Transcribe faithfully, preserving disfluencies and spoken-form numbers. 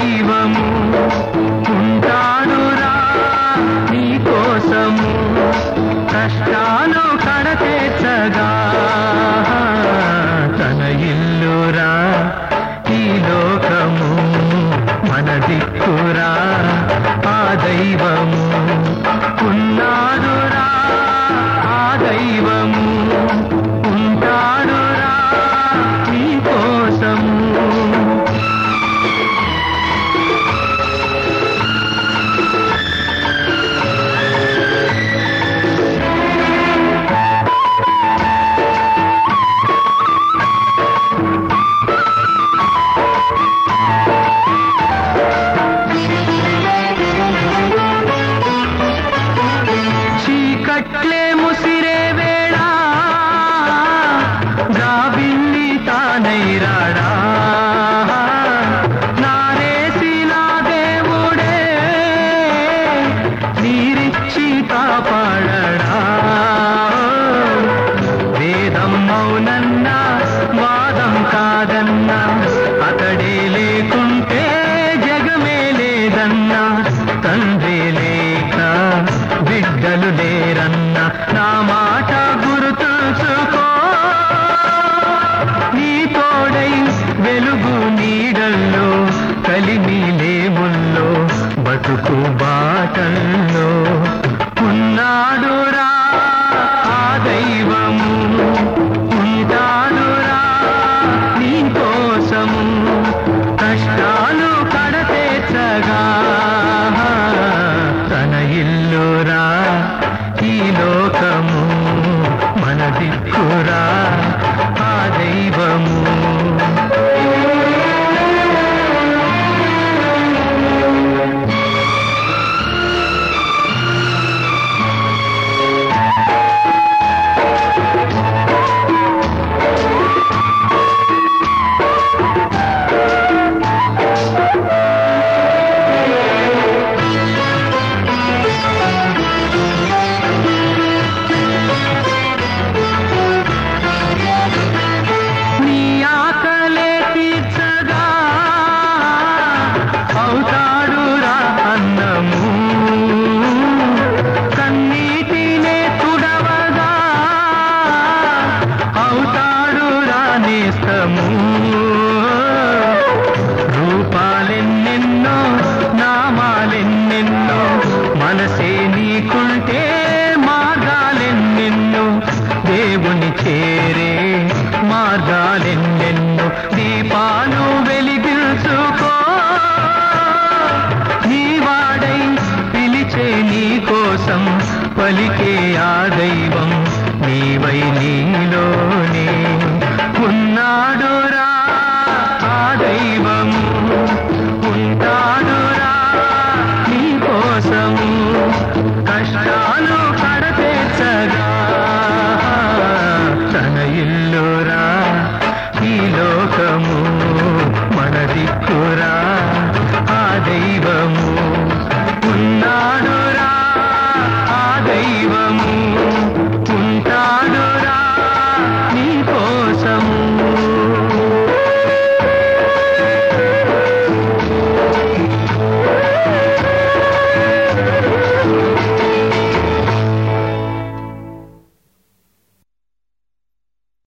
దైవము ఉంటాడురా నీ కోసము కష్టాలు కడతేర్చగా తన ఇల్లురా ఈ లోకము మన దిక్కురా ఆ దైవము ఉన్నాడురా ఆ దైవము ఉంటాడురా నీ కోసము చీకట్లే ముసిరే వేళ జాబిల్లి తానైరాడా నారేసి నా దేవుడే నీరిచ్చి కాపాడడా వేదం మౌనన్నా వాదం కాదన్నా అతడే లేకుంటే జగమే లేదన్నా తండ్రి లేక బిడ్డలు లేరన్నా నా మాట గుర్తుంచుకో నీ తోడై వెలుగు నీడల్లో కలిమి లేముల్లో బతుకు బాటల్లో ఉన్నాడురా ఆ దైవము ఉంటాడురా నీ కోసము కష్టాలు కడతేర్చగా తన ఇల్లురా ఈ లోకము మన దిక్కురా ఆ దైవము అవుతాడురా అన్నము కన్నీటినే తుడవగా అవుతాడురా నేస్తము రూపాలెన్నెన్నో నామాలెన్నెన్నో మనసే నీకుంటే మార్గాలెన్నెన్నో దేవుని చేరే మార్గాలెన్నెన్నో దీపాలు వెలిగించుకో నీ కోసం పలికే ఆ దైవం నీవై నీలోనే ఉన్నాడురా ఆ దైవము ఉంటాడురా నీ కోసము కష్టాలు కడతేర్చగా తన ఇల్లురా ఈ లోకము మన దిక్కురా ఆ దైవము ఉన్నాడురా ఆ దైవము